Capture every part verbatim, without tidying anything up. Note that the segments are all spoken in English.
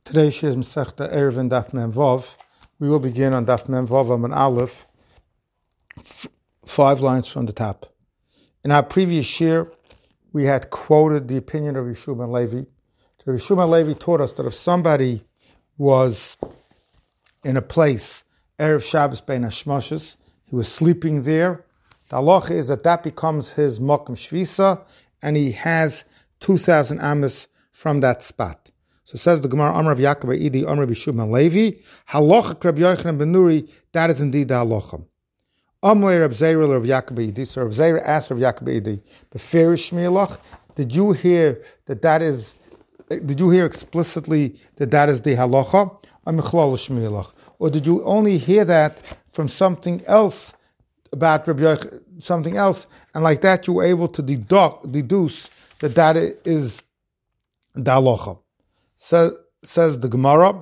Today she is Masechta Eruvin Daf Mem Vav. We will begin on Daf Mem Vav Amud Aleph, f- five lines from the top. In our previous year, we had quoted the opinion of Yeshua ben Levi. So Yeshua ben Levi taught us that if somebody was in a place, Erev Shabbos Bein Hashmoshes, he was sleeping there, the halacha is that that becomes his Mokum Shvisa, and he has two thousand amas from that spot. So says the Gemara, Amar of Yaakov Idi, Amar of Yeshua ben Levi, halacha Rabbi Yochanan ben Nuri, that is indeed the halacha. Amar Reb Zeira of Yaakov Idi, so Reb Zeira asked of Yaakov Idi, Beferish Shmielach, did you hear that that is, did you hear explicitly that that is the halacha? Amichlal Shmielach, or did you only hear that from something else about Rabbi Yochanan, something else, and like that you were able to deduct, deduce that that is the halacha? So, says the Gemara,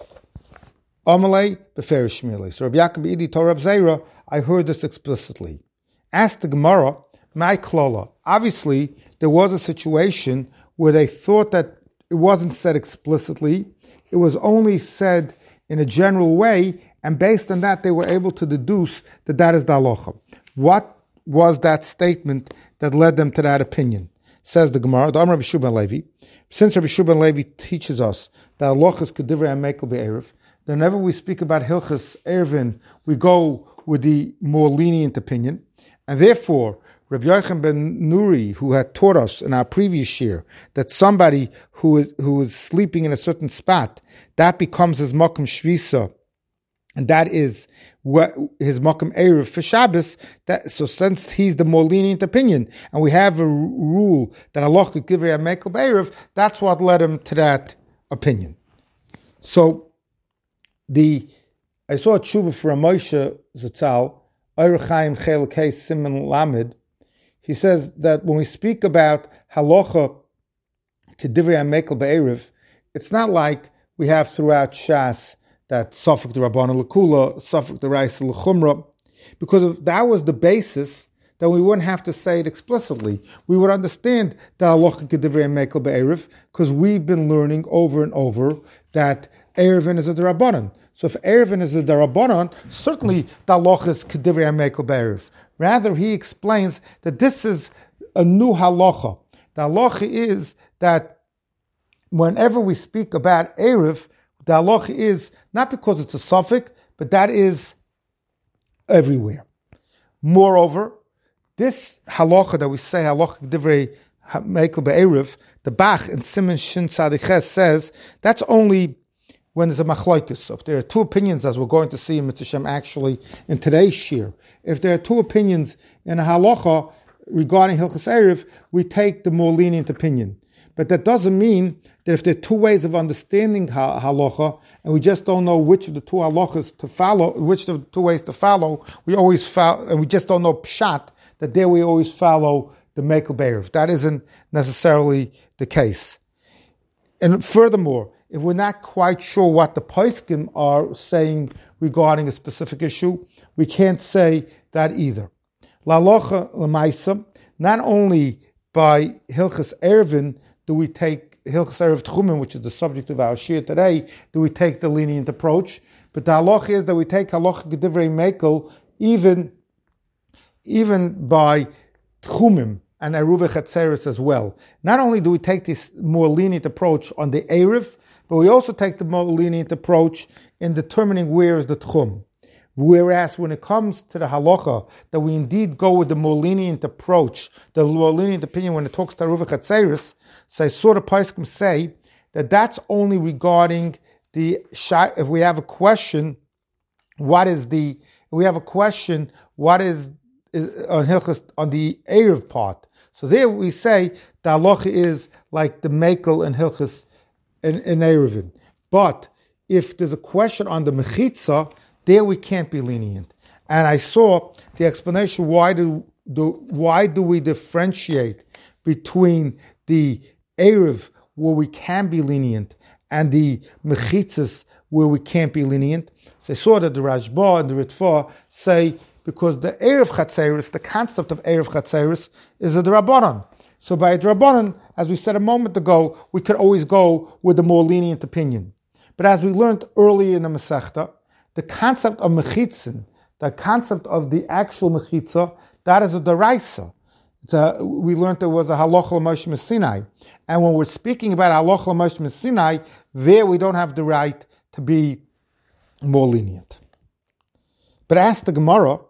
Amalei beferish Shmielach. So Rabbi Yaakov Idi told Reb Zeira, I heard this explicitly. Asked the Gemara, my klola. Obviously, there was a situation where they thought that it wasn't said explicitly, it was only said in a general way, and based on that, they were able to deduce that that is the halacha. What was that statement that led them to that opinion? Says the Gemara, the Amar Rabbi Yeshua ben Levi, since Rabbi Yeshua ben Levi teaches us that halachas kedivrei hamekel be'erev, then whenever we speak about hilchas erevin, we go with the more lenient opinion, and therefore Rabbi Yochanan ben Nuri, who had taught us in our previous year that somebody who is who is sleeping in a certain spot, that becomes his makom shvisa, and that is what his makom erev for Shabbos. That so since he's the more lenient opinion, and we have a rule that halacha kedivrei hamekel be'erev, that's what led him to that opinion. So the I saw a tshuva for a Moshe Zatzal, Orach Chaim Chelek Hey Siman Lamed. He says that when we speak about halacha kedivrei hamekel be'erev, it's not like we have throughout Shas that Safek the Rabbanan L'Kula, Safek the Raisa L'Chumra, because if that was the basis, then we wouldn't have to say it explicitly. We would understand that halacha kedivrei hamekel be'erev, because we've been learning over and over that Erevin is a Rabbanan. So if Erevin is a Rabbanan, certainly the halacha is kedivrei hamekel be'erev. Rather, he explains that this is a new halacha. The halacha is that whenever we speak about Erev, the halacha is not because it's a suffix, but that is everywhere. Moreover, this halacha that we say, halacha kedivrei hamekel be'erev, the Bach in Siman Shin Tzadik Ches says, that's only when there's a machlokes. So if there are two opinions, as we're going to see in Mitzvah Shem actually in today's shir, if there are two opinions in a halacha regarding Hilchas Erev, we take the more lenient opinion. But that doesn't mean that if there are two ways of understanding halacha, and we just don't know which of the two halachas to follow, which of the two ways to follow, we always follow, and we just don't know pshat, that there we always follow the mekel be'erev. That isn't necessarily the case. And furthermore, if we're not quite sure what the poskim are saying regarding a specific issue, we can't say that either. L'halacha l'maisa, not only by Hilchas Erevin do we take Hilchas Erev Tchumen, which is the subject of our shir today, do we take the lenient approach, but the halacha is that we take halacha kedivrei mekel even, even by Tchumim and Eruv Chatzeres as well. Not only do we take this more lenient approach on the Erev, but we also take the more lenient approach in determining where is the Tchum. Whereas when it comes to the halacha, that we indeed go with the more lenient approach, the more lenient opinion when it talks to Eruv Chatzeres, so I saw the poskim say that that's only regarding the, if we have a question, what is the, if we have a question, what is, is on Hilchas, on the Erev part. So there we say the halacha is like the mekel and Hilchas in, in Erevin. But if there's a question on the mechitza, there we can't be lenient. And I saw the explanation why do, do why do we differentiate between the Erev where we can be lenient and the mechitzas where we can't be lenient. So I saw that the Rashba and the Ritva say because the Erev Chatzeres, the concept of Erev Chatzeres is a Drabanan. So by a Drabanan, as we said a moment ago, we could always go with the more lenient opinion. But as we learned earlier in the Masechta, the concept of mechitzin, the concept of the actual mechitza, that is a deraisa. It's a, we learned there was a halacha l'Moshe Sinai. And when we're speaking about halacha l'Moshe Sinai, there we don't have the right to be more lenient. But ask the Gemara,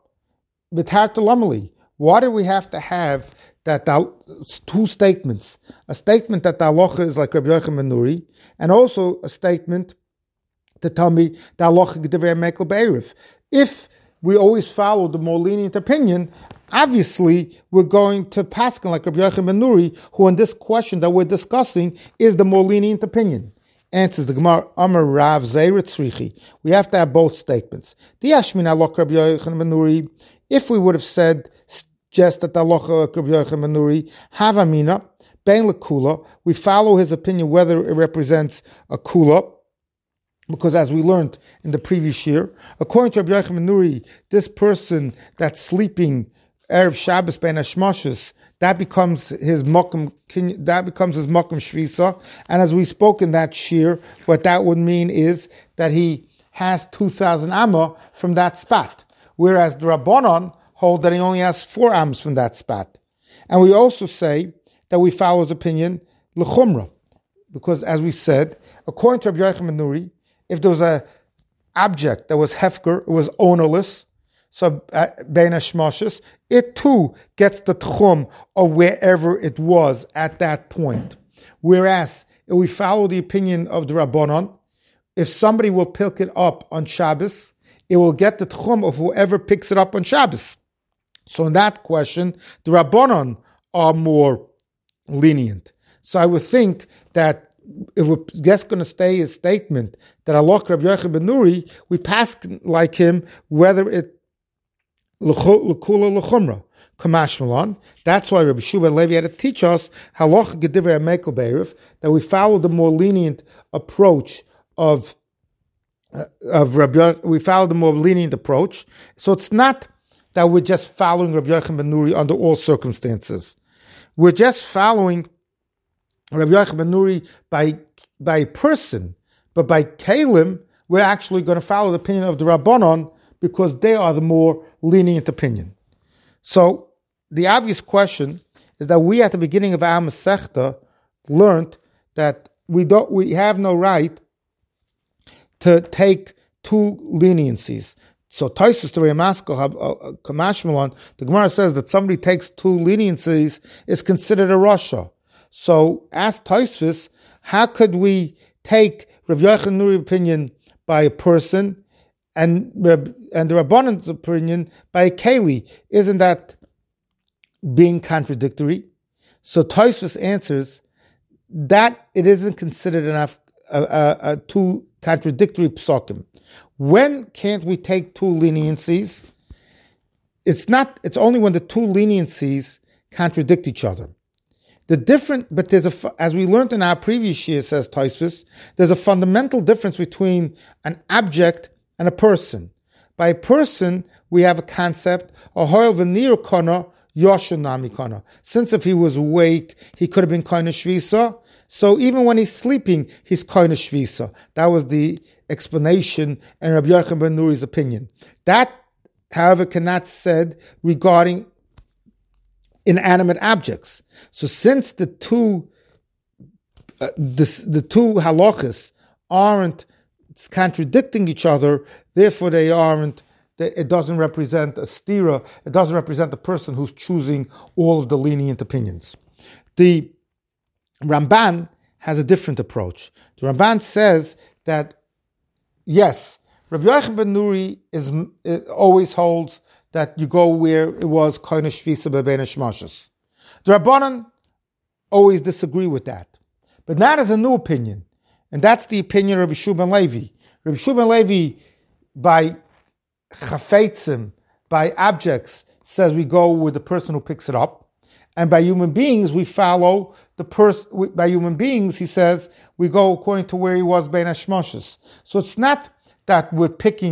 why do we have to have that the, two statements? A statement that the halacha is like Rabbi Yochanan ben Nuri, and also a statement to tell me the halacha g'divrei mekel be'erev. If we always follow the more lenient opinion, obviously we're going to paskin like Rabbi Yochanan ben Nuri, who in this question that we're discussing is the more lenient opinion. Answers the Gemara, Amar Rav Zeira Tzrichi. We have to have both statements. The Yashmin Alok Rabbi Yochanan ben Nuri, if we would have said just that the halacha Rabbi Yochanan ben Nuri, Havamina, Bein Lekula, we follow his opinion whether it represents a kula, because as we learned in the previous year, according to Rabbi Yochanan ben Nuri, this person that's sleeping Erev Shabbos Bein Hashmoshes, that becomes his mokum, that becomes his mokum shvisa. And as we spoke in that shir, what that would mean is that he has two thousand amma from that spot. Whereas the Rabbanon hold that he only has four ams from that spot. And we also say that we follow his opinion, l'chumra. Because as we said, according to Rabbi Yochanan ben Nuri, if there was an object that was hefker, it was ownerless, so bein hashmoshes, it too gets the tchum of wherever it was at that point. Whereas if we follow the opinion of the Rabbanon, if somebody will pick it up on Shabbos, it will get the tchum of whoever picks it up on Shabbos. So in that question, the Rabbanon are more lenient. So I would think that if we're just going to stay his statement that Allah Rabbi Yochanan ben Nuri, we pass like him whether it l'kula l'chumra. Kamash Malon. That's why Rabbi Shua ben Levi had to teach us halacha gedivrei mekel be'erev, that we follow the more lenient approach of uh, of Rabbi. We follow the more lenient approach. So it's not that we're just following Rabbi Yochanan ben Nuri under all circumstances. We're just following Rabbi Yochanan ben Nuri by by person, but by Kalim, we're actually going to follow the opinion of the Rabbanon because they are the more lenient opinion. So the obvious question is that we at the beginning of our Masechta learned that we don't, we have no right to take two leniencies. So Taisus to Ramaskal Kamashmalon, the Gemara says that somebody takes two leniencies is considered a rasha. So ask Taisus, how could we take Rabbi Yochanan Nuri's opinion by a person and and the Rabbanon's opinion by a keli? Isn't that being contradictory? So Tosfos answers that it isn't considered enough uh, uh, uh, two contradictory psukim. When can't we take two leniencies? It's not. It's only when the two leniencies contradict each other. The different, but there's a, as we learned in our previous year, says Tosfos, there's a fundamental difference between an object and a person. By a person, we have a concept, ahoil v'nir kana, yoshin nami kana. Since if he was awake, he could have been kind of shvisa. So even when he's sleeping, he's kind of shvisa. That was the explanation in Rabbi Yochanan ben Nuri's opinion. That, however, cannot said regarding inanimate objects. So since the two uh, the, the two halachas aren't contradicting each other, therefore they aren't, it doesn't represent a stira, it doesn't represent a person who's choosing all of the lenient opinions. The Ramban has a different approach. The Ramban says that, yes, Rabbi Yochanan ben Nuri is, it always holds that you go where it was koine shvisa bebein hashmashos. The Rabbanan always disagree with that. But not as a new opinion. And that's the opinion of Rabbi Shua ben Levi. Rabbi Shua ben Levi, by chafetzim, by objects, says we go with the person who picks it up. And by human beings, we follow the person, by human beings, he says, we go according to where he was bein hashmashos. So it's not that we're picking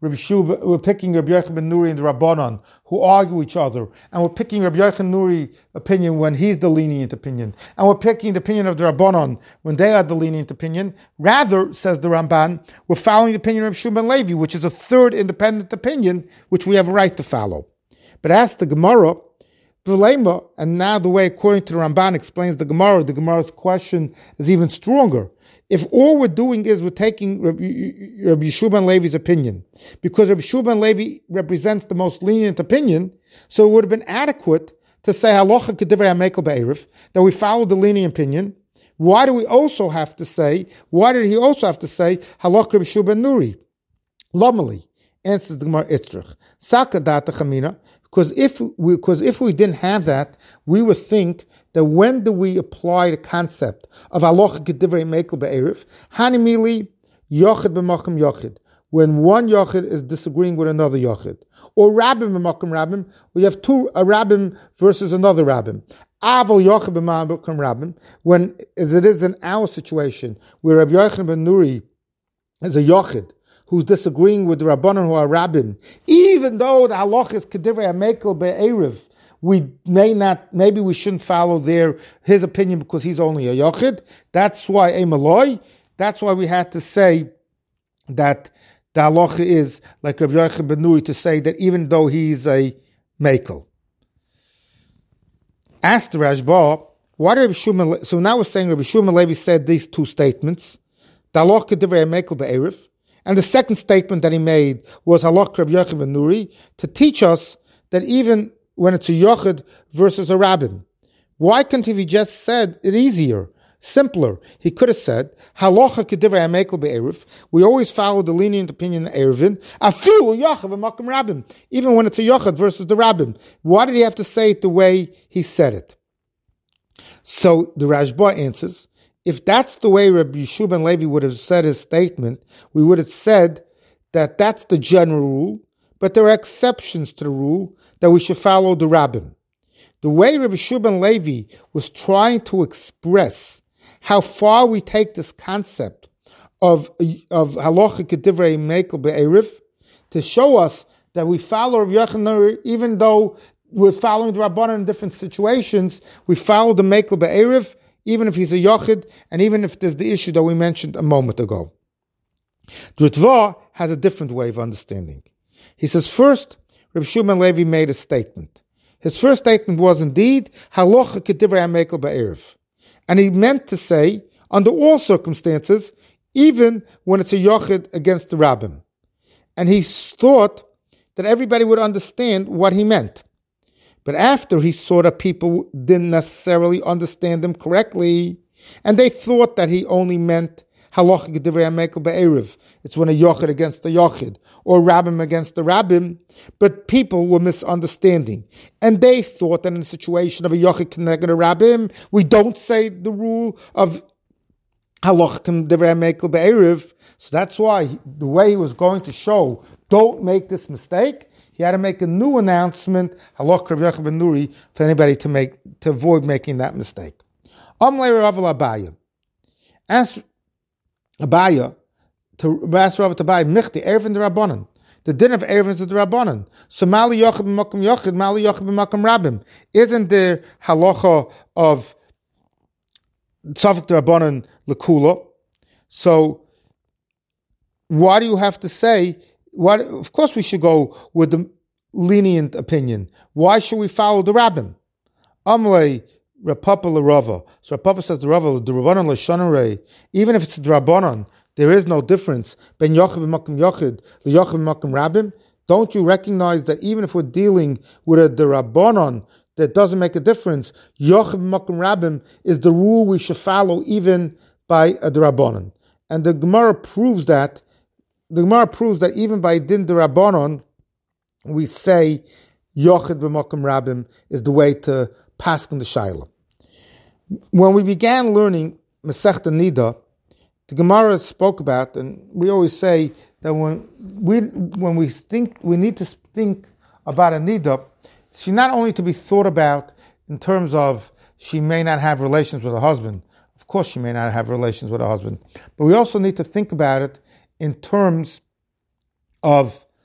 Rabbi Shua, we're picking Rabbi Yochanan ben Nuri and the Rabbanon, who argue each other, and we're picking Rabbi Yochanan Nuri opinion when he's the lenient opinion, and we're picking the opinion of the Rabbanon when they are the lenient opinion. Rather, says the Ramban, we're following the opinion of Shua ben Levi, which is a third independent opinion, which we have a right to follow. But as the Gemara, V'leima, and now the way according to the Ramban explains the Gemara, the Gemara's question is even stronger. If all we're doing is we're taking Rabbi, Rabbi Shua ben Levi's opinion, because Rabbi Shua ben Levi represents the most lenient opinion, so it would have been adequate to say halacha k'divrei hamekel be'erev, that we follow the lenient opinion. Why do we also have to say, why did he also have to say halacha Rabbi Shua ben Nuri? Lomali, answers the Gemara Itzrich. Saka data chamina, because if we, because if we didn't have that, we would think that when do we apply the concept of halacha k'divrei hamekel be'erev? Hanimili yochid b'makom yochid, when one yochid is disagreeing with another yochid, or rabbim b'makom rabbim, we have two a rabbim versus another rabbim. Aval yochid b'makom rabbim, when as it is in our situation where Rabbi Yochanan ben Nuri is a yochid who's disagreeing with the Rabbanon who are Rabbim, even though the halach is K'divrei HaMekel Be'erev, we may not, maybe we shouldn't follow their, his opinion because he's only a Yochid. That's why Emaloi, that's why we had to say that the halach is like Rabbi Yochanan ben Nuri, to say that even though he's a Mekel. Asked the Rashba, why did Rabbi Shua, so now we're saying Rabbi Shua ben Levi said these two statements, the halach K'divrei HaMekel Be'erev, and the second statement that he made was halach Rabbi Yochanan ben Nuri, to teach us that even when it's a yochid versus a rabbin, why couldn't he just said it easier, simpler? He could have said halacha k'divrei hamekel be'erev. We always follow the lenient opinion of Erevin. Afilu yochid v'makom rabbin, even when it's a yochid versus the rabbin. Why did he have to say it the way he said it? So the Rashba answers, if that's the way Rabbi Shua ben Levi would have said his statement, we would have said that that's the general rule, but there are exceptions to the rule that we should follow the rabbim. The way Rabbi Shua ben Levi was trying to express how far we take this concept of of halacha k'divrei hamekel be'erev, to show us that we follow Rabbi Yochanan, even though we're following the Rabbanan in different situations, we follow the Mekel be'erev, even if he's a Yochid, and even if there's the issue that we mentioned a moment ago. Ritva has a different way of understanding. He says, first, Rabbi Shua ben Levi made a statement. His first statement was indeed, halacha k'divrei hamekel be'erev. And he meant to say, under all circumstances, even when it's a Yochid against the Rabbim. And he thought that everybody would understand what he meant. But after he saw that people didn't necessarily understand him correctly, and they thought that he only meant halacha k'divrei hamekel be'erev. It's when a yochid against a yochid, or rabbim against the rabbim, but people were misunderstanding. And they thought that in a situation of a yochid connected a rabbim, we don't say the rule of halacha k'divrei hamekel be'erev. So that's why the way he was going to show, don't make this mistake, he had to make a new announcement, halach Rabbi Yochanan ben Nuri, for anybody to make to avoid making that mistake. Amlei Rav Abaya. Ask Abaya to ask Rav Abaya, Michti Erevin the Rabbanon. The din of Erevin is the Rabbanon. So Mali Yochid b'makom Yochid, Mali Yochid b'makom Rabbim. Isn't there halacha of Tzavik the Rabbanon lekula? So why do you have to say? What, of course we should go with the lenient opinion. Why should we follow the rabbin? Amlei Rapapa l'Rava. So Rapapa says the Rava, the Rabbanon l'Shonarei, even if it's the Rabbanon, there is no difference. Ben Yochid b'makom Yochid, l'Yochid b'makom Rabbim. Don't you recognize that even if we're dealing with a the Rabbanon, that doesn't make a difference. Yochid b'makom Rabbim is the rule we should follow even by a the Rabbanon. And the Gemara proves that The Gemara proves that even by Din D'Rabbanon, we say Yochid b'makom Rabbim is the way to paskin the Shaila. When we began learning Masechta Nida, the Gemara spoke about, and we always say that when we when we think we need to think about a Nida, she not only to be thought about in terms of she may not have relations with her husband. Of course, she may not have relations with her husband, but we also need to think about it in terms of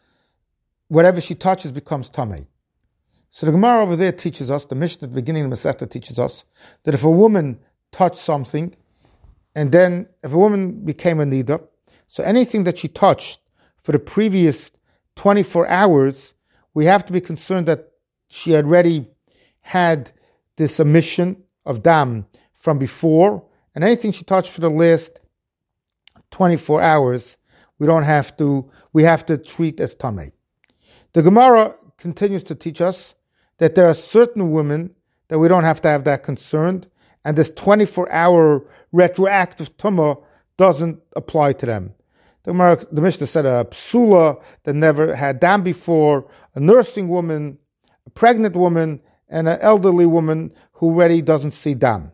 whatever she touches becomes tamei. So the Gemara over there teaches us, the Mishnah at the beginning of the Masechta teaches us, that if a woman touched something, and then if a woman became a nida, so anything that she touched for the previous twenty-four hours, we have to be concerned that she had already had this emission of dam from before, and anything she touched for the last twenty-four hours, we don't have to, we have to treat as tamei. The Gemara continues to teach us that there are certain women that we don't have to have that concerned, and this twenty-four hour retroactive tumah doesn't apply to them. The, Gemara, the Mishnah said a psula that never had dam before, a nursing woman, a pregnant woman, and an elderly woman who already doesn't see dam.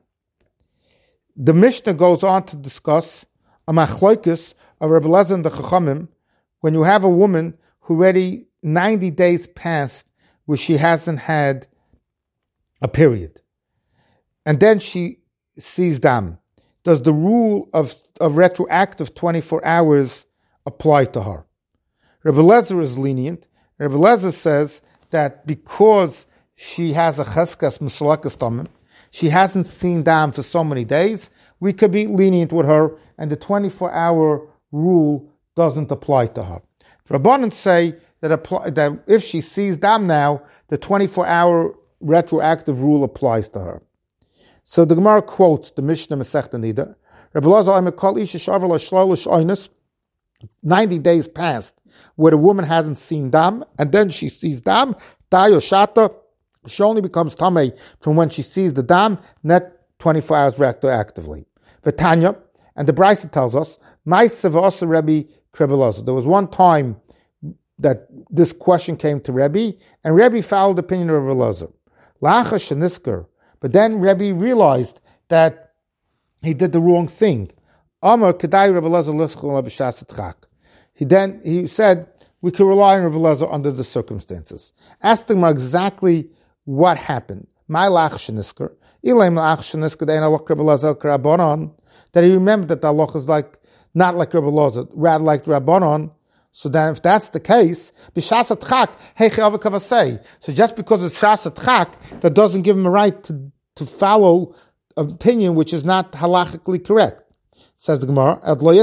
The Mishnah goes on to discuss a machloikis of Rebbe Elazar and the Chachamim when you have a woman who already ninety days passed where she hasn't had a period, and then she sees dam. Does the rule of, of retroactive twenty-four hours apply to her? Rebbe Elazar is lenient. Rebbe Elazar says that because she has a cheskas musalakas tamim, she hasn't seen dam for so many days, we could be lenient with her, and the twenty-four hour rule doesn't apply to her. The Rabbanan say that, apply, that if she sees dam now, the twenty-four hour retroactive rule applies to her. So the Gemara quotes the Mishnah Masechta Nida. Rebbe Elazar, I'm a kol isha shavar l'shlolish oinus. Ninety days passed where the woman hasn't seen dam, and then she sees dam. Dayo shata. She only becomes tamei from when she sees the dam, net twenty-four hours retroactively. V'tanya, and the Brisa tells us, Ma'aseh v'asa Rebbe Rebbe Elazar. There was one time that this question came to Rebbe, and Rebbe followed the opinion of Rebbe Elazar. Lacha shenisker. But then Rebbe realized that he did the wrong thing. Amar kedai Rebbe Elazar l'schol b'shas etchak. He then he said we could rely on Rebbe Elazar under the circumstances. Asked him exactly what happened. My lach shenisker. Ilaim lach shenisker dein alach Rebbe Elazar k'Rabbanon. That he remembered that the halach is like not like Rebbe Elazar, rather like Rabbanon. So then, if that's the case, b'shas atchak heichi avakavasei. So just because it's shas atchak, that doesn't give him a right to, to follow an opinion which is not halachically correct. Says the Gemara,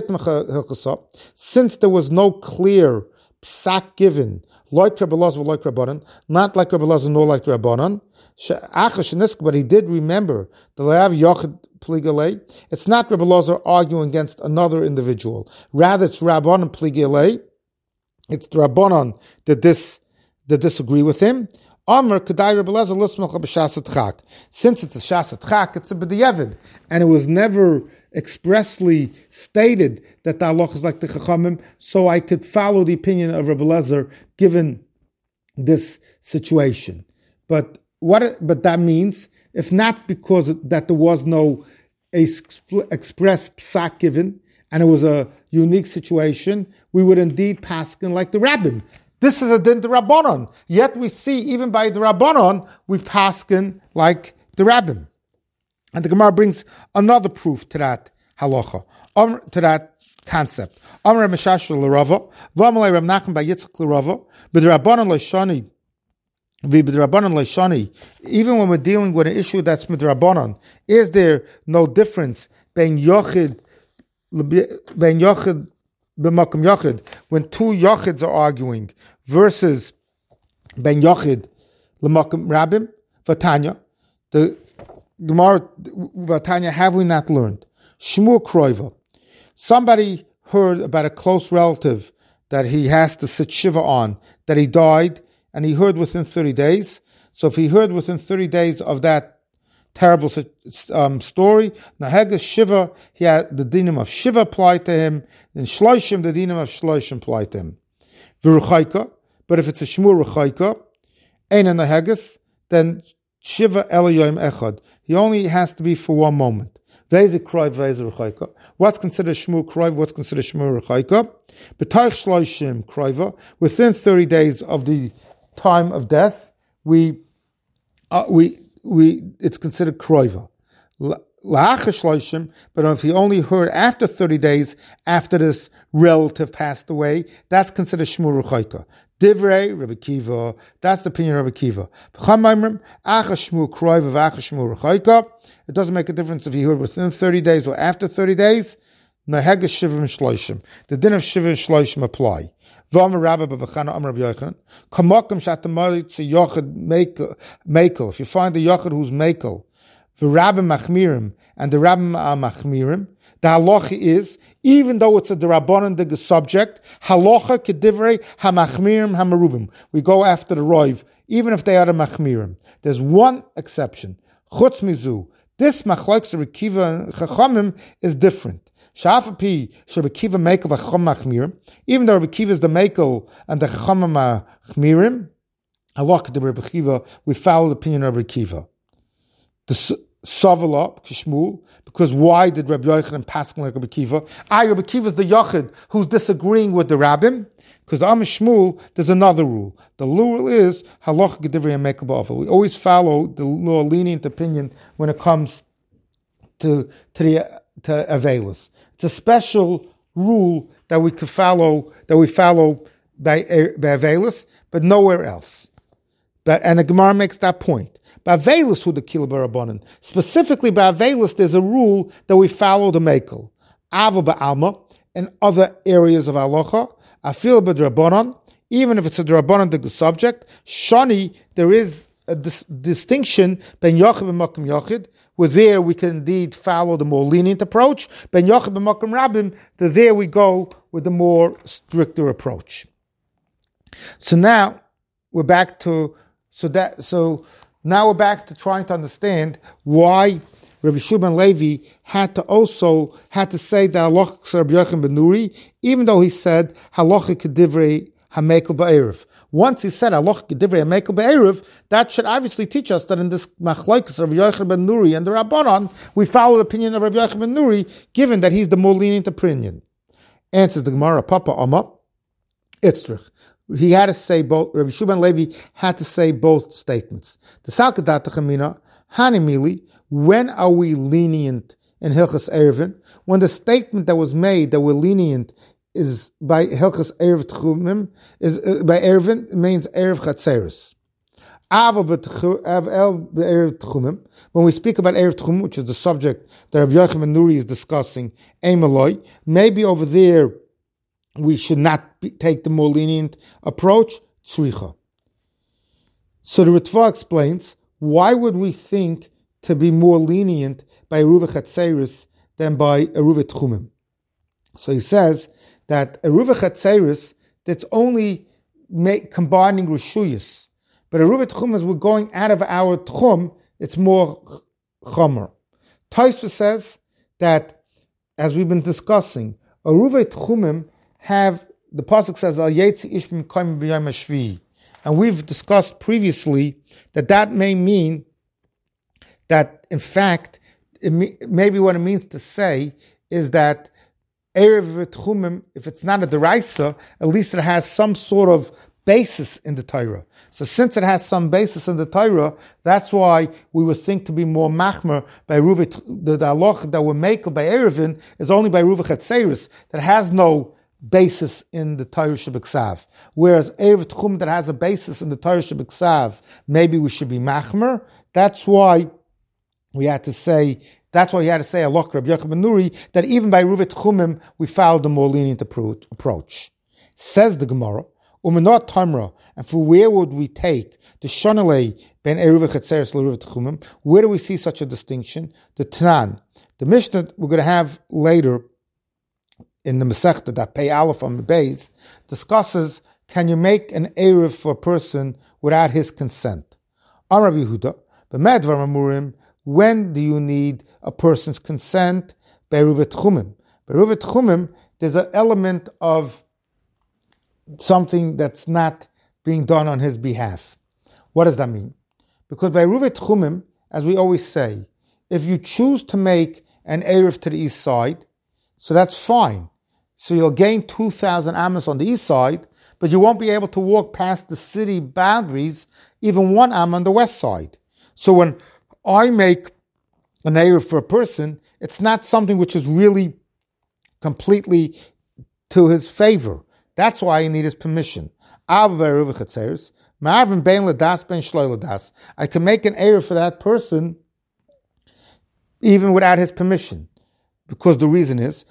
since there was no clear psak given, like Rebbe Elazar, like Rabbanon, not like Rebbe Elazar nor like Rabbanon, but he did remember the le'av yochid pligalei. It's not Rebbe Elazar arguing against another individual. Rather, it's Rabbanon pligalei. It's the Rabbanon that this that disagree with him. Amr kedai Rebbe Elazar l'smach b'shas atchak. Since it's a shas atchak, it's a b'diavad, and it was never expressly stated that the halach is like the Chachamim. So I could follow the opinion of Rebbe Elazar given this situation. But what? But that means if not because that there was no express psak given, and it was a unique situation, we would indeed paskin like the rabbin. This is a din the Rabbanon. Yet we see, even by the Rabbanon, we paskin like the rabbin. And the Gemara brings another proof to that halacha, um, to that concept. Amar Meshash l'Rava, v'amalei Reb Nachman bar Yitzchak l'Rava, b'drabbanon l'shani, v'drabbanon l'shani. Even when we're dealing with an issue that's midrabbanon, is there no difference between yochid Ben Yochid b'makom Yochid, when two Yochids are arguing, versus Ben Yochid l'makom Rabbim? Vatanya, the Gemara Vatanya, have we not learned? Shmuel Kroiva. Somebody heard about a close relative that he has to sit shiva on, that he died, and he heard within thirty days. So if he heard within thirty days of that terrible um, story, Nahegas Shiva, he had the dinim of Shiva applied to him, and Shloishim, the dinim of Shloishim applied to him. V'ruchaika, but if it's a Shmur Ruchaika, Eina Nahegas, then Shiva Eliyoim Echad. He only has to be for one moment. V'eze Kroiv, v'eze Ruchaika. What's considered Shmur Kroiv, what's considered Shmur Ruchaika? B'taich Shloishim Kroiva, within thirty days of the time of death, we, uh, we, We it's considered kroiva. But if he only heard after thirty days, after this relative passed away, that's considered Shmur Ruchaika. Divrei Rabbi Kiva, that's the opinion of Rabbi Kiva. It doesn't make a difference if he heard within thirty days or after thirty days. The din of Shivim Shloishim apply. If you find a Yochid who's Mekel, the Rabbim Machmirim and the Rabbim are Machmirim, the halacha is, even though it's a Derabanan Dig subject, halacha kedivrei hamachmirim hamarubim. We go after the Roiv, even if they are the Machmirim. There's one exception. Chutz mizu. This machlokes Rabbi Kiva and Chachamim is different. Shafapi Rabbi Kiva mekel v'chacham machmirim. Even though Rabbi Kiva is the mekel and the Chachamim machmirim, halacha the Rabbi Kiva, we follow the opinion of Rabbi Kiva. The Savala, Kishmul, because why did Rabbi Yochanan pass like Rabbi Kiva? I, Rabbi Kiva is the Yochid who's disagreeing with the Rabbim, because the Am Shmuel, there's another rule. The rule is, Halach Gedivrei Mekel Ba'afel. We always follow the more lenient opinion when it comes to, to the to Avelis. It's a special rule that we could follow, that we follow by, by Avelis, but nowhere else. But, and the Gemara makes that point. By Avelis who the Kila Barabanan. Specifically by Avelis, there's a rule that we follow the Mekel. Ava Ba'alma, and other areas of Halacha, Afil B'Drabanan, even if it's a Drabanan the subject, Shani, there is a dis- distinction Ben Yochid and Makom Yochid, where there we can indeed follow the more lenient approach. Ben Yochid and Makom Rabbim, that there we go with the more stricter approach. So now we're back to so that so. Now we're back to trying to understand why Rabbi Shimon Levi had to also had to say that halacha Rabbi Yochanan ben Nuri, even though he said halacha kedivrei hamekel ba'erev. Once he said halacha kedivrei hamekel ba'erev, that should obviously teach us that in this machlokes Rabbi Yochanan ben Nuri and the Rabbanon, we follow the opinion of Rabbi Yochanan ben Nuri, given that he's the more lenient opinion. Answers the Gemara, Papa Amma, Itzrich. He had to say both, Rabbi Shimon Levi had to say both statements. The Salkadat Chamina, Hanimili, when are we lenient in Hilchas Erevin? When the statement that was made that we're lenient is by Hilchas Erev Tchumim, is uh, by Erevin, it means Erev Chatzeris. When we speak about Erev Tchumim, which is the subject that Rabbi Yochanan ben Nuri is discussing, Eimaloi, maybe over there we should not be, take the more lenient approach, tzricha. So the Ritva explains, why would we think to be more lenient by Eruv Chatzeris than by Eruv Tchumim? So he says that Eruv Chatzeris, that's only make, combining Rishuyas. But Eruv Tchumim, as we're going out of our Tchum, it's more Chomer. Tosfos says that, as we've been discussing, Eruv Tchumim have, the pasuk says, Al Yetzi Ish B'Mekayim B'Yom HaShvi'i. And we've discussed previously that that may mean that, in fact, it may, maybe what it means to say is that Erev Tchumim, if it's not a deraisa, at least it has some sort of basis in the Torah. So since it has some basis in the Torah, that's why we would think to be more machmer by Ruvit, the halach that we make by Erevin is only by Ruvah Chatzeris, that has no basis in the Torah Shebeksav. Whereas Erev Tchum that has a basis in the Torah Shebeksav, maybe we should be machmer. That's why we had to say, that's why he had to say, Alok Rabbi Yochanan ben Nuri, that even by Erev Tchumim, we followed the more lenient approach. Says the Gemara, Umenot Tamra, and for where would we take the Shonalei ben Erev Chatzeris l'Erev Tchumim? Where do we see such a distinction? The Tanan, the Mishnah we're going to have later in the Masechta, that Pei Aleph on the base, discusses, can you make an Erev for a person without his consent? Amar Rabbi Yehuda, b'medvar amurim, when do you need a person's consent? Be'eruv Tchumim. Be'eruv Tchumim, there's an element of something that's not being done on his behalf. What does that mean? Because by Eruv Tchumim, as we always say, if you choose to make an Erev to the east side, so that's fine. So you'll gain two thousand amos on the east side, but you won't be able to walk past the city boundaries, even one am on the west side. So when I make an Erev for a person, it's not something which is really completely to his favor. That's why you need his permission. I can make an Erev for that person even without his permission. Because the reason is,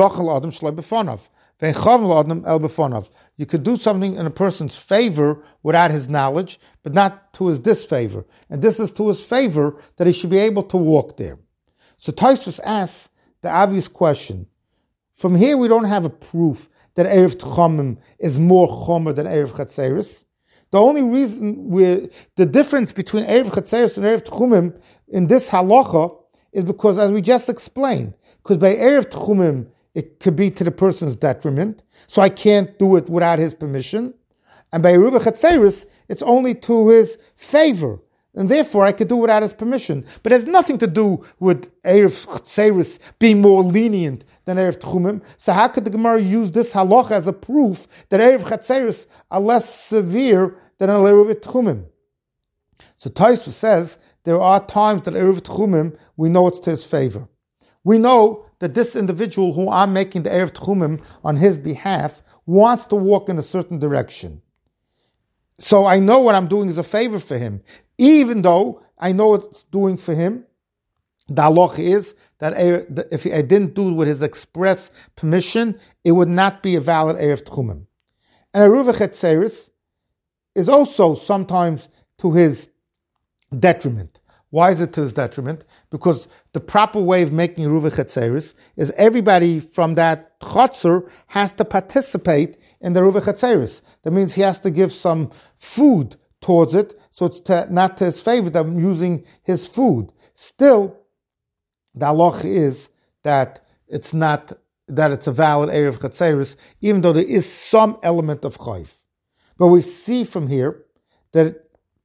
you could do something in a person's favor without his knowledge, but not to his disfavor. And this is to his favor that he should be able to walk there. So Tosfos asks the obvious question. From here we don't have a proof that Erev Tchumim is more Chomer than Erev Chatzeris. The only reason we the difference between Erev Chatzeris and Erev Tchumim in this halacha is because, as we just explained, because by Erev Tchumim it could be to the person's detriment, so I can't do it without his permission. And by Erev Chatzeris, it's only to his favor, and therefore I could do it without his permission. But it has nothing to do with Erev Chatzeris being more lenient than Erev Tchumim. So how could the Gemara use this halacha as a proof that Erev Chatzeris are less severe than Erev Tchumim? So Tosfos says there are times that Erev Tchumim we know it's to his favor. We know that this individual who I'm making the Erev Tchumim on his behalf wants to walk in a certain direction. So I know what I'm doing is a favor for him. Even though I know it's doing for him, the halacha is that if I didn't do it with his express permission, it would not be a valid Erev Tchumim. And Erev Chatzeris is also sometimes to his detriment. Why is it to his detriment? Because the proper way of making Erev Chatzeris is everybody from that chotzer has to participate in the Erev Chatzeris. That means he has to give some food towards it, so it's to, not to his favor that I'm using his food. Still, the halacha is that it's not, that it's a valid Erev Chatzeris, even though there is some element of chayv. But we see from here that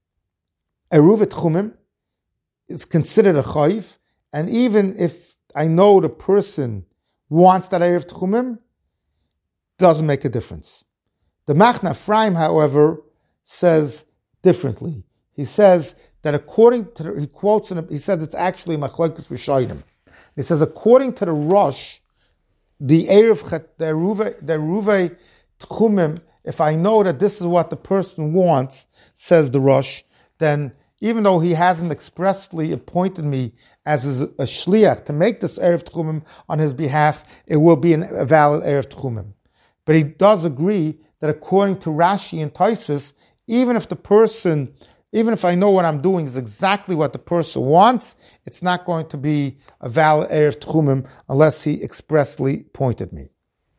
Erev Tchumim is considered a chayv, and even if I know the person wants that Erev Tchumim, doesn't make a difference. The Machna Ephraim, however, says differently. He says that according to the, he quotes, he says it's actually Machlokes Rishonim. He says according to the Rosh, the Erev, the Eruve, the Eruve Tchumim, if I know that this is what the person wants, says the Rosh, then even though he hasn't expressly appointed me as a shliach to make this Erev Tchumim on his behalf, it will be an, a valid Erev Tchumim. But he does agree that according to Rashi and Tosfos, even if the person, even if I know what I'm doing is exactly what the person wants, it's not going to be a valid Erev Tchumim unless he expressly pointed me.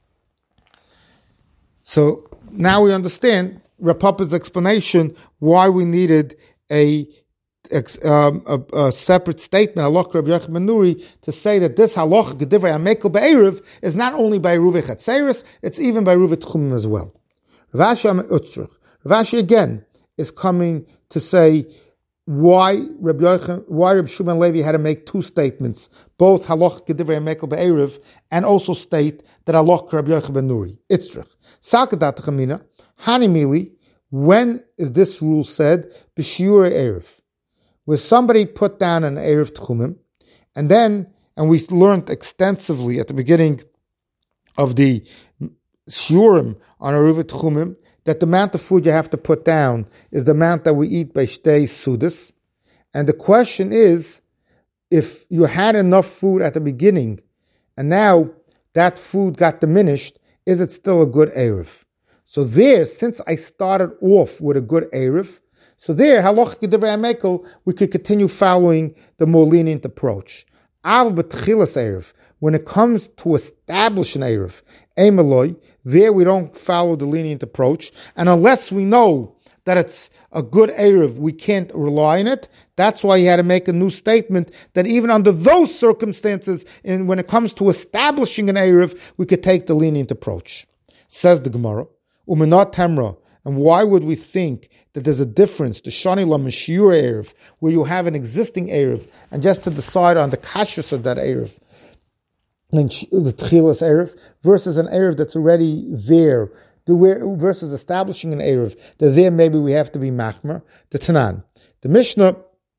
So now we understand Rav Papa's explanation why we needed a, um, a, a separate statement, Halach Rabbi Yochanan ben Nuri, to say that this Halach Gedivrei Hamekel Be'erev is not only by Eruv Chatzeris, it's even by Eruv Tchumim as well. Rav Ashi Utzrich. Rav Ashi again is coming to say why Rabbi Yochanan, why Rabbi Shimon Levi had to make two statements, both Halach Gedivrei Hamekel Be'erev, and also state that Halach Rabbi Yochanan ben Nuri. Itzrich. Salkadat Chamina Hanimili. When is this rule said? B'shiur Erev, where somebody put down an Erev Tchumim, and then, and we learned extensively at the beginning of the Shiurim on Erev Tchumim, that the amount of food you have to put down is the amount that we eat by Shtei Sudas. And the question is, if you had enough food at the beginning, and now that food got diminished, is it still a good Erev? So there, since I started off with a good Erev, so there, Halach Gedivrei Hamekel, we could continue following the more lenient approach. Av b'tchilas Erev, when it comes to establish an Erev, Emeloi, there we don't follow the lenient approach, and unless we know that it's a good Erev, we can't rely on it. That's why he had to make a new statement that even under those circumstances, and when it comes to establishing an Erev, we could take the lenient approach. Says the Gemara, Umenat Temra, and why would we think that there's a difference to Shani La Meshiur Erev, where you have an existing Erev, and just to decide on the kashrus of that Erev, and the Tchilas Erev, versus an Erev that's already there, versus establishing an Erev, that there maybe we have to be Machmer, the Tanan. The Mishnah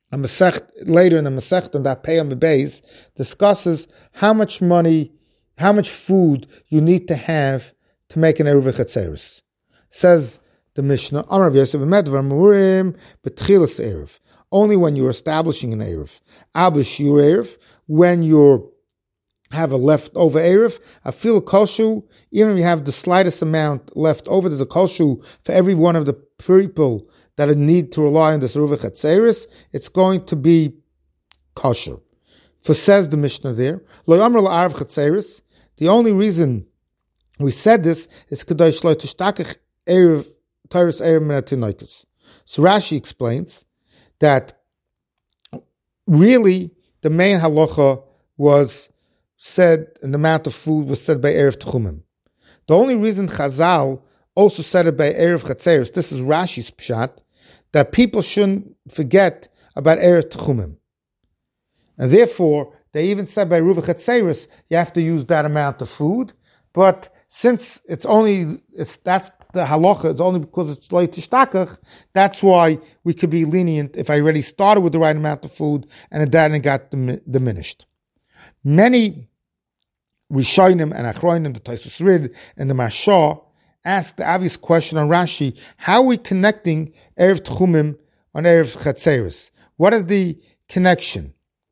a Masech, later in the Masech on that Pei Beis discusses how much money, how much food you need to have to make an Eruv Chatzeris. Says the Mishnah, Amar Rav Yosef Medvar Murim B'Tchilas Eruv. Only when you're establishing an Eruv. Abish Yur Eruv, when you have a leftover Eruv, I feel a kolshu, even if you have the slightest amount left over, there's a kolshu for every one of the people that need to rely on this Eruv Chatzeris, it's going to be kosher. For says the Mishnah there, Lo Yamar La'arav Chatzeris, the only reason we said this is Kadosh Lo Tishtakach Eruv Tyrus Erev Minatinoikus. So Rashi explains that really the main halacha was said, and the amount of food was said by Erev Tchumim. The only reason Chazal also said it by Erev Chatzeris, this is Rashi's pshat, that people shouldn't forget about Erev Tchumim. And therefore, they even said by Eruv Chatzeris, you have to use that amount of food, but since it's only, it's that's the halacha, it's only because it's lo tishtakach, that's why we could be lenient if I already started with the right amount of food and it then got diminished. Many Rishonim and Achronim, the Tosfos Rid and the Mashah, asked the obvious question on Rashi, how are we connecting Erev Tchumim on Erev Chatzeris? What is the connection?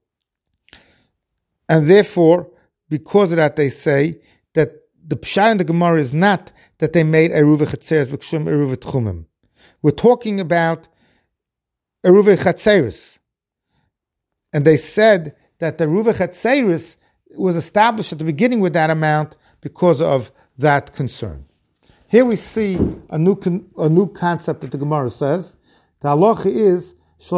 And therefore, because of that, they say that the Pshat in the Gemara is not that they made Eruv Chatzeris b'kshum Eruv Tchumim. We're talking about Eruv Chatzeris. And they said that the Eruv Chatzeris was established at the beginning with that amount because of that concern. Here we see a new con- a new concept that the Gemara says. The halacha is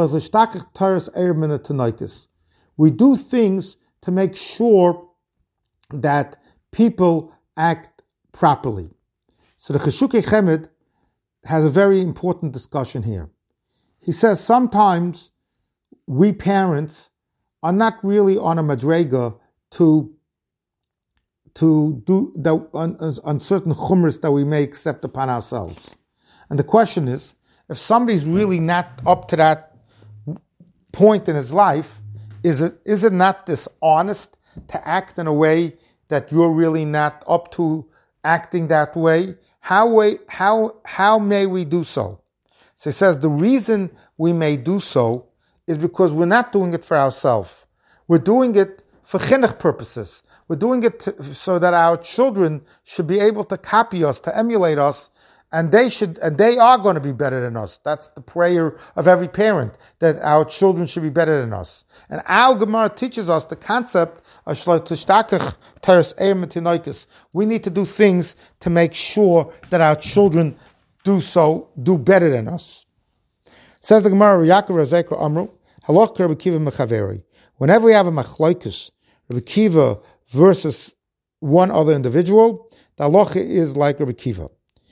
we do things to make sure that people act properly. So the Cheshukei Chemed has a very important discussion here. He says sometimes we parents are not really on a madrega to to do the, on, on certain chumras that we may accept upon ourselves. And the question is, if somebody's really not up to that point in his life, is it is it not dishonest to act in a way that you're really not up to acting that way? How way, how how may we do so? So he says the reason we may do so is because we're not doing it for ourselves. We're doing it for chinuch purposes. We're doing it to, so that our children should be able to copy us, to emulate us, and they should, and they are going to be better than us. That's the prayer of every parent, that our children should be better than us. And our Gemara teaches us the concept of shlo tishtakach teres eir mitinoikos. We need to do things to make sure that our children do so, do better than us. Says the Gemara, Yaakov Razekra Amru, Halach Rabbi Kiva Mechaveri. Whenever we have a machlokes, Rabbi Kiva versus one other individual, the halacha is like Rabbi Kiva.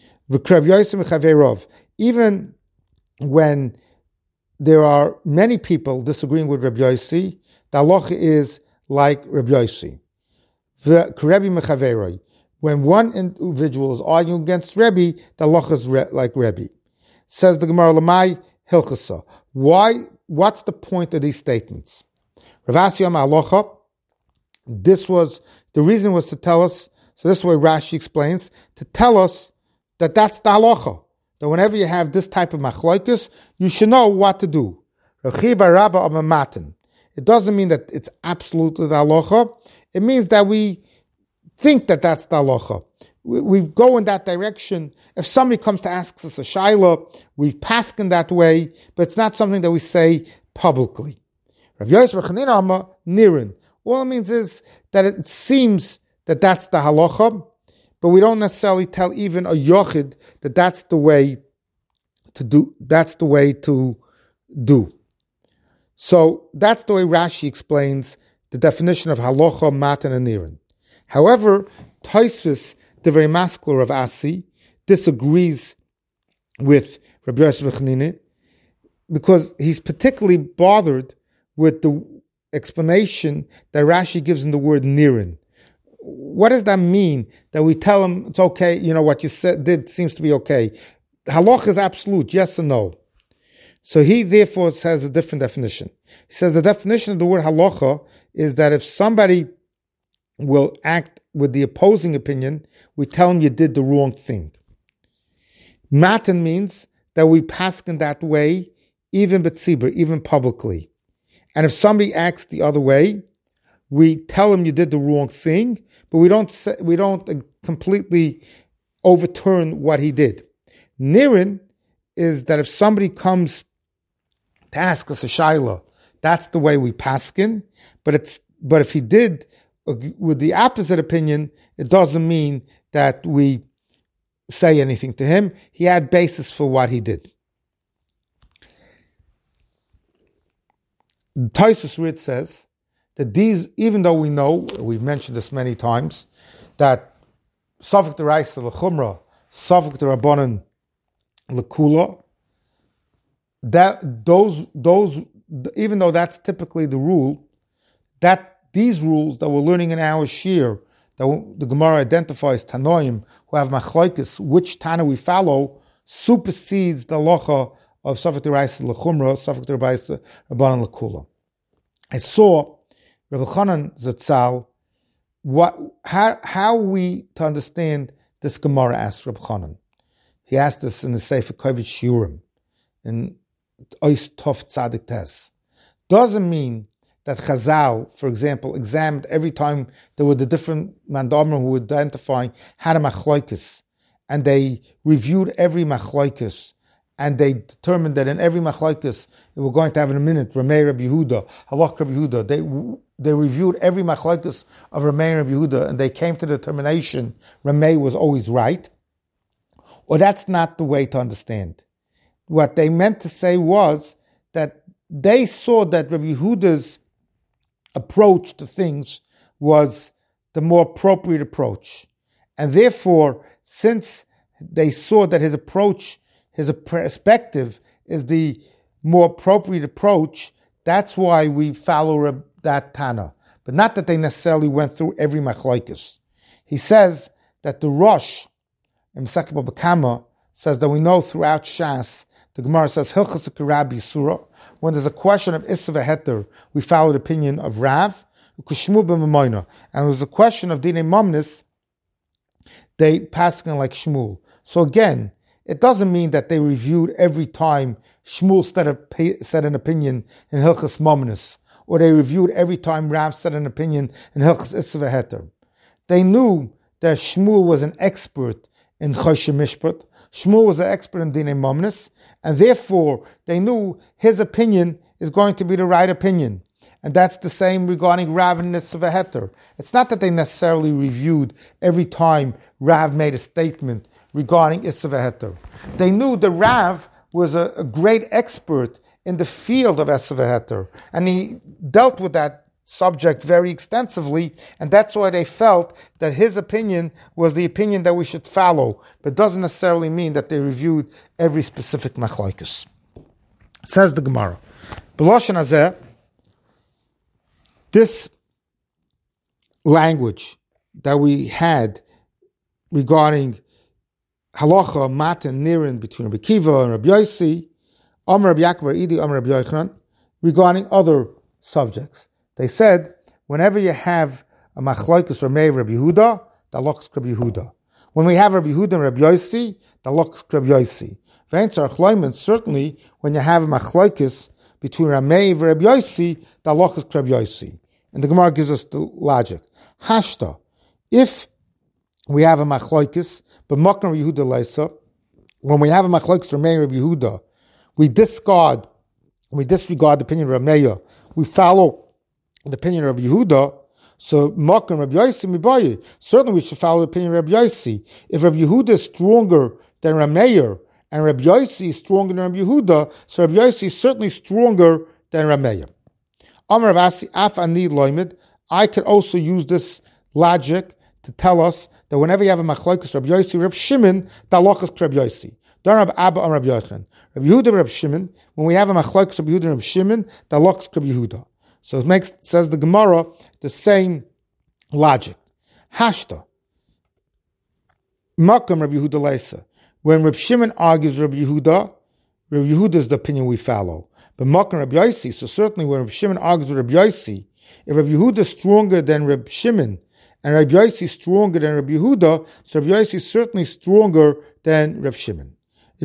Even when there are many people disagreeing with Rabbi Yossi, the halacha is like Rabbi Yossi. When one individual is arguing against Rebbe, the halacha is like Rebbe. Says the Gemara, Lamai Hilchasa. Why? What's the point of these statements? Rav Asi Amar halacha. This was, the reason was to tell us, so this is the way Rashi explains, to tell us that that's the halacha. That whenever you have this type of machlokes, you should know what to do. It doesn't mean that it's absolutely the halacha. It means that we think that that's the halacha. We, we go in that direction. If somebody comes to ask us a shaila, we pass in that way, but it's not something that we say publicly. Rav Yosef Chanina Amar Nirin. All it means is that it seems that that's the halacha, but we don't necessarily tell even a yochid that that's the way to do. That's the way to do. So that's the way Rashi explains the definition of halacha, matan, and nirin. However, Tosfos, the very masculine of Asi, disagrees with Rabbi Yosef Chanina because he's particularly bothered with the explanation that Rashi gives in the word nirin. What does that mean? That we tell him it's okay, you know, what you said did seems to be okay. Halach is absolute, yes or no. So he therefore says a different definition. He says the definition of the word halacha is that if somebody will act with the opposing opinion, we tell him you did the wrong thing. Matan means that we paskin that way, even betzibur, even publicly. And if somebody acts the other way, we tell him you did the wrong thing, but we don't say, we don't completely overturn what he did. Nirin is that if somebody comes to ask us a shaila, that's the way we paskin. But it's but if he did with the opposite opinion, it doesn't mean that we say anything to him. He had basis for what he did. Taisus Rid says that these, even though we know, we've mentioned this many times, that Safek D'Oraisa L'Chumra, Safek D'Rabbanan L'Kula, that those those even though that's typically the rule, that these rules that we're learning in our shir, that the Gemara identifies Tanoim who have machlokes, which Tana we follow, supersedes the halacha of Safek D'Oraisa L'Chumra, Safek D'Oraisa Rabbanan L'Kula. I saw Rabbi Chanan Zatzal, what how how we to understand this Gemara asked Rabbi Chanan. He asked this in the Sefer Kovetz Shiurim in Ois Tov Tzadik Tes. Doesn't mean that Chazal, for example, examined every time there were the different mandamim who were identifying had a machlokes, and they reviewed every machlokes, and they determined that in every machlokes we're going to have in a minute Ramei Rabbi Yehuda, Halach Rabbi Yehuda. They they reviewed every machlokes of Ramei Rabbi Yehuda, and they came to the determination Ramei was always right. Or that's not the way to understand. What they meant to say was that they saw that Rabbi Yehuda's approach to things was the more appropriate approach. And therefore, since they saw that his approach, his perspective is the more appropriate approach, that's why we follow that Tana. But not that they necessarily went through every machlokes. He says that the Rosh, in Masechet Baba Kama, says that we know throughout Shas, the Gemara says, Hilchas Rabbi Surah, when there's a question of Issa v'Heter, we follow the opinion of Rav, Kushmu b'Mamoina. And there's a question of Dinei Momnis, they paskin like Shmuel. So again, it doesn't mean that they reviewed every time Shmuel said, a, said an opinion in Hilchas Momnis, or they reviewed every time Rav said an opinion in Hilchas Issa v'Heter. They knew that Shmuel was an expert in Choshe Mishpat. Shmuel was an expert in Dinei Momnis, and therefore they knew his opinion is going to be the right opinion. And that's the same regarding Rav and Issa v'Heter. It's not that they necessarily reviewed every time Rav made a statement regarding Issa v'Heter. They knew that Rav was a, a great expert in the field of Issa v'Heter, and he dealt with that subject very extensively, and that's why they felt that his opinion was the opinion that we should follow, but doesn't necessarily mean that they reviewed every specific machlokes. Says the Gemara, B'loshen hazeh, this language that we had regarding halacha, matan, nirin between Rabbi Kiva and Rabbi Yossi, Amar Rabbi Yaakov Idi, Amar Rabbi Yochanan, regarding other subjects. They said, whenever you have a machlokes Ramei Rabbi Yehuda, the halachos Rabbi Yehuda. When we have Rabbi Yehuda and Rabbi Yossi, the halachos Rabbi Yossi. Certainly, when you have a machlokes between Ramei and Rabbi Yossi, the halachos Rabbi Yossi. And the Gemara gives us the logic. Hashta, if we have a machlokes, but Makar Rabbi Yehuda Leisa, when we have a machlokes Ramei Rabbi Yehuda, we discard, we disregard the opinion of Ramei, we follow the opinion of Rabbi Yehuda, so Makar Rabbi Yossi Mibayi, certainly we should follow the opinion of Rabbi Yossi. If Rabbi Yehuda is stronger than Rameir, and Rabbi Yossi is stronger than Rabbi Yehuda, so Rabbi Yossi is certainly stronger than Rameir. Amar Rav Asi, Af Ani Loimid, I could also use this logic to tell us that whenever you have a machlokes Rabbi Yossi, Rabbi Shimon, the halachos Rabbi Yossi. Don't Rabbi Abba or Rabbi Yochanan. Rabbi Yehuda, Rabbi Shimon, when we have a machlokes Rabbi Yehuda and Rabbi Shimon, the halachos Rabbi Yehuda. So it makes, says the Gemara, the same logic. Hashta. Makam Rabbi Yehuda Leisa. When Rabbi Shimon argues Rabbi Yehuda, Rabbi Yehuda is the opinion we follow. But Makan Rabbi Yossi, so certainly when Rabbi Shimon argues with Rabbi Yossi, if Rabbi Yehuda is stronger than Rabbi Shimon, and Rabbi Yossi is stronger than Rabbi Yehuda, so Rabbi Yossi is certainly stronger than Rabbi Shimon.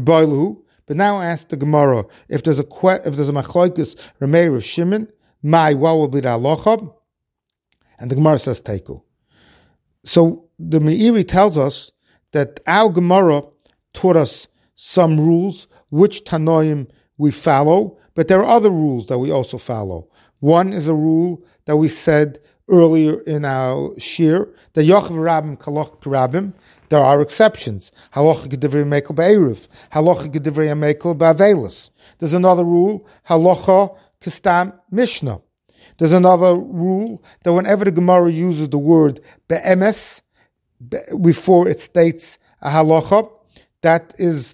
But now ask the Gemara, if there's a if there's a machlokes Ramei Rav Shimon, my what will be the halacha? And the Gemara says Teiku. So the Meiri tells us that our Gemara taught us some rules, which Tanoim we follow, but there are other rules that we also follow. One is a rule that we said earlier in our shir, that Yochav Rabim Kaloch Rabim. There are exceptions. Halacha Gedivrei Mekel Be'eruv. Halacha Gedivrei Mekel Be'avelis. There's another rule, Halacha Kistam Mishnah. There's another rule that whenever the Gemara uses the word Be'emes before it states a halacha, that is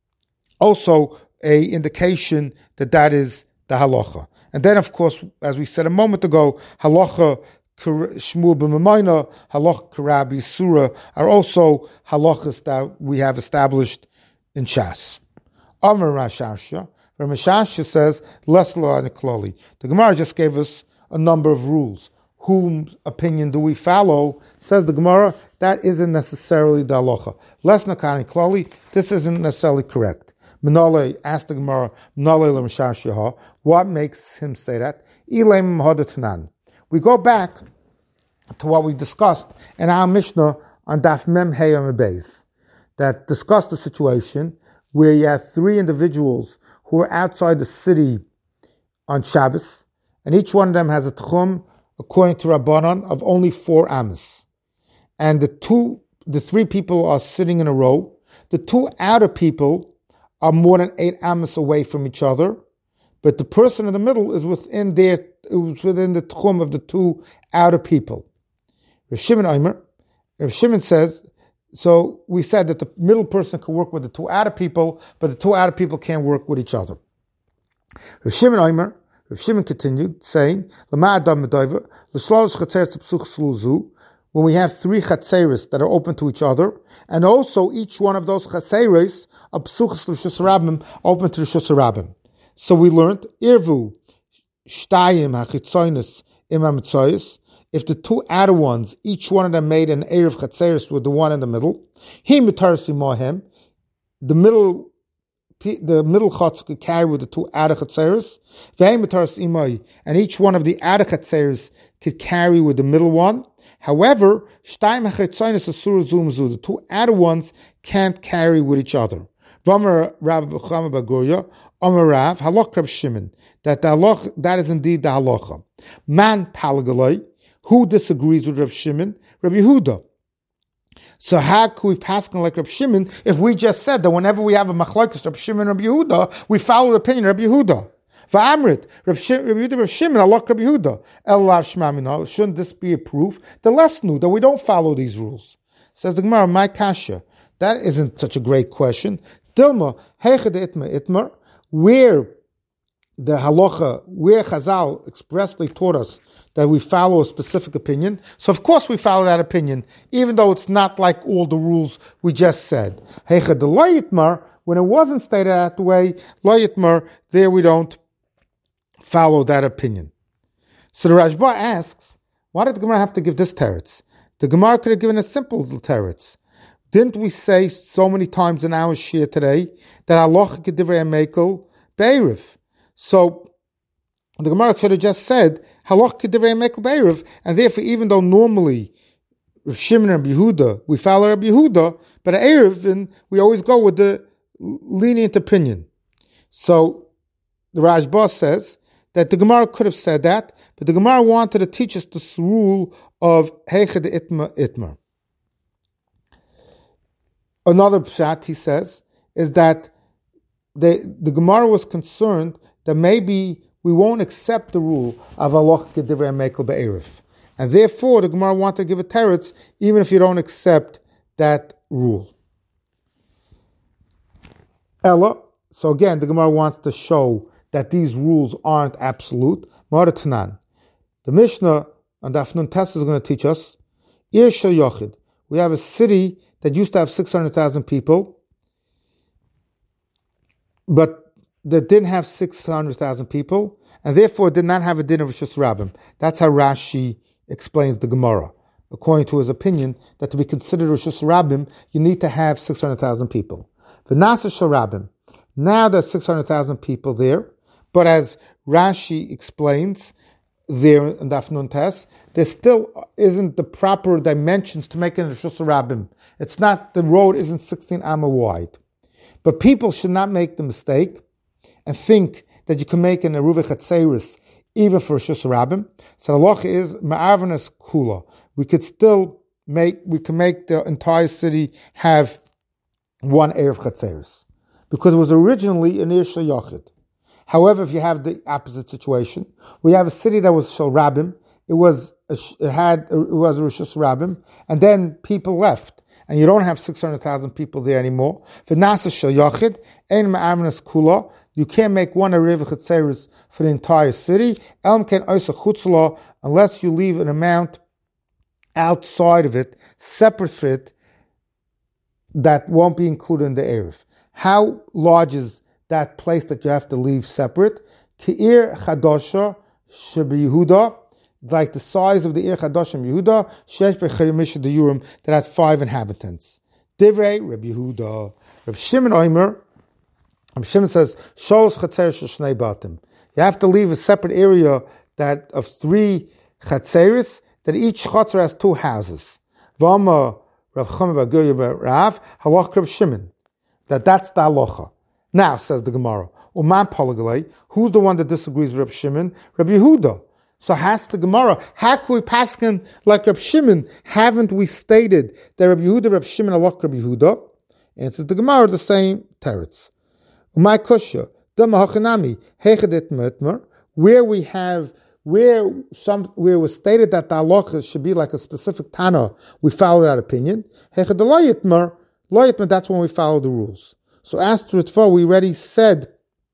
also a indication that that is the halacha. And then, of course, as we said a moment ago, halacha Shmuel b'Mamayna, halacha Karabi Surah are also halachas that we have established in Shas. Amar Rashasha, where Mashasha says, less law and klali. The Gemara just gave us a number of rules. Whose opinion do we follow? Says the Gemara, that isn't necessarily the halacha. Less nakani klali, this isn't necessarily correct. Menale asked the Gemara, Menale l'Mashasha, what makes him say that? Ilem hadatanan. We go back to what we discussed in our Mishnah on Daf Mem Hey Amud Beis, that discussed the situation where you have three individuals who are outside the city on Shabbos, and each one of them has a tchum, according to Rabbanan, of only four amas. And the two, the three people are sitting in a row. The two outer people are more than eight amas away from each other, but the person in the middle is within their, is within the tchum of the two outer people. Rav Shimon Omer, Rav Shimon says, so we said that the middle person can work with the two outer people, but the two outer people can't work with each other. Rav Shimon Omer, Rav Shimon continued saying, when we have three chatzeris that are open to each other, and also each one of those chatzeris are psuchas l'shus rabim, open to the shus rabim. So we learned, irvu shtayim hachitzoinus imam tzoyis. If the two outer ones, each one of them made an erev chatzeris with the one in the middle, he mitarsi mohem, the middle the middle chutz could carry with the two outer chatzeris, v'hem mitarsi imai, and each one of the outer chatzeris could carry with the middle one. However, shtayim hachitzoinus asur zumzu, the two outer ones can't carry with each other. V'amar Rav B'chama Bagurya, Amar Rav, halach Rav Shimon, that the halach, that is indeed the halacha. Man palagaloi, who disagrees with Rav Shimon? Rabbi Yehuda. So how could we pass on like Rav Shimon if we just said that whenever we have a machlokes Rav Shimon and Rabbi Yehuda, we follow the opinion of Rabbi Yehuda? Va'amrit, Rav Yehuda, Rav Shimon, halach Rabbi Yehuda. El lav shmamina. Shouldn't this be a proof? The less new that we don't follow these rules. Says the Gemara, my kasha. That isn't such a great question. Dilma heichad itma itmar, where the halacha, where Chazal expressly taught us that we follow a specific opinion. So of course we follow that opinion, even though it's not like all the rules we just said. Heichad de lo yitmar, when it wasn't stated that way, lo yitmar, there we don't follow that opinion. So the Rashba asks, why did the Gemara have to give this teretz? The Gemara could have given a simple teretz. Didn't we say so many times in our shir today that halacha kedivrei mekel be'erev? So the Gemara should have just said halacha kedivrei mekel be'erev, and therefore, even though normally Rav Shimon and Rabbi Yehuda we follow Rabbi Yehuda, but at erev we always go with the lenient opinion. So the Rashba says that the Gemara could have said that, but the Gemara wanted to teach us this rule of heichad itma itmar. Another pshat, he says, is that the, the Gemara was concerned that maybe we won't accept the rule of halacha kedivrei mekel be'erev. And therefore, the Gemara wanted to give a teretz, even if you don't accept that rule. Ella, so again, the Gemara wants to show that these rules aren't absolute. Maratanan. The Mishnah on Daf Nun Tes is going to teach us, Ir shel yochid. We have a city that used to have six hundred thousand people, but that didn't have six hundred thousand people, and therefore did not have a din of Rishus Rabbim. That's how Rashi explains the Gemara. According to his opinion, that to be considered Rishus Rabbim, you need to have six hundred thousand people. V'nasa shel Rabbim. Now there's six hundred thousand people there, but as Rashi explains there in Daf Nun Tes, there still isn't the proper dimensions to make it a Rishus Rabbim. It's not, the road isn't sixteen amma wide. But people should not make the mistake and think that you can make an Eruv Chatzeris even for Rishus Rabbim. So the halacha is Ma'arvanas Kula. We could still make, we can make the entire city have one Erev Chatzeris, because it was originally an Ir Shel Yachid. However, if you have the opposite situation, we have a city that was Shel Rabbim, it was a, it had it was a Rishus Rabbim, and then people left, and you don't have six hundred thousand people there anymore. V'nasa Shel Yachid, ein ma'amnas kula. You can't make one Erev Chatzeris for the entire city. Elm ken oisa chutzla, unless you leave an amount outside of it, separate for it, that won't be included in the Erev. How large is that place that you have to leave separate? Ke'ir Chadasha Shebe Yehuda, like the size of the Ir Chadasha Yehuda, Shesh Bechayimish the Yurim, that has five inhabitants. Divrei Rabbi Yehuda. Rabbi Shimon Omer, Rabbi Shimon says, Sholos Chatzer Shnei Batim. You have to leave a separate area that of three Chatzeris, that each Chatzer has two houses. Vama Rav Chama Bar Gurya Rav, Halach Rabbi Shimon. That that's the halacha. Now, says the Gemara, Uman Palagalei, who's the one that disagrees with Rabbi Shimon? Rabbi Yehuda. So has the Gemara, how can we paskin like Rabbi Shimon? Haven't we stated that Rabbi Yehuda, Rabbi Shimon, Halach Rabbi Yehuda? Answers the Gemara the same teretz. Umay Kusha, Dama Hachanami, Hechedet Metmer, where we have Where some where it was stated that the halacha should be like a specific Tana, we follow that opinion. Hechad Loyitmer, Loyitmer, that's when we follow the rules. So as to Ritva, we already said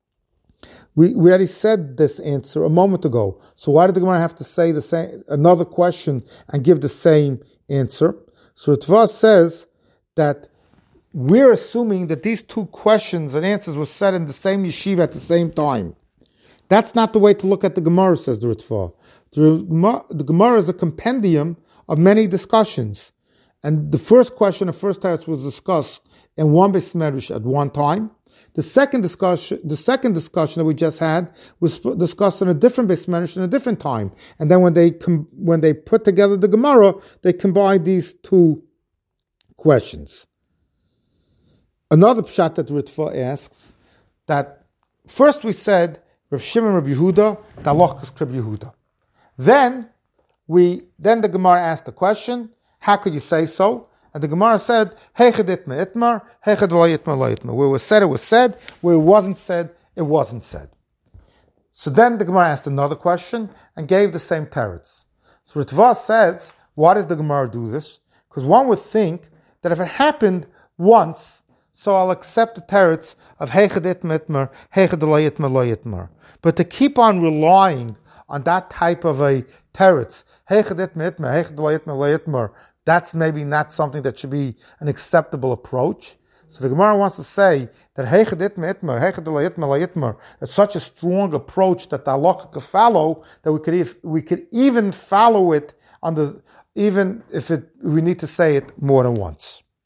we, we already said this answer a moment ago. So why did the Gemara have to say the same another question and give the same answer? So Ritva says that we're assuming that these two questions and answers were said in the same yeshiva at the same time. That's not the way to look at the Gemara, says the Ritva. The, the Gemara is a compendium of many discussions. And the first question, the first teretz was discussed in one Beis Medrash at one time. The second discussion, the second discussion that we just had was discussed in a different Beis Medrash in a different time. And then when they com- when they put together the Gemara, they combined these two questions. Another pshat that Ritva asks, that first we said Rav Shimon, Rabbi Yehuda, the halacha is Rabbi Yehuda. Then we, then the Gemara asked the question, how could you say so? And the Gemara said, Heichad itma itmar, heichad lo yitma lo yitma. Where it was said, it was said. Where it wasn't said, it wasn't said. So then the Gemara asked another question and gave the same teretz. So Ritva says, why does the Gemara do this? Because one would think that if it happened once, so I'll accept the teretz of heichad itma itmar, heichad lo yitma lo yitmar. But to keep on relying on that type of a teretz, that's maybe not something that should be an acceptable approach. So the Gemara wants to say that it's such a strong approach that the halacha could follow, that we could we could even follow it on the, even if it we need to say it more than once.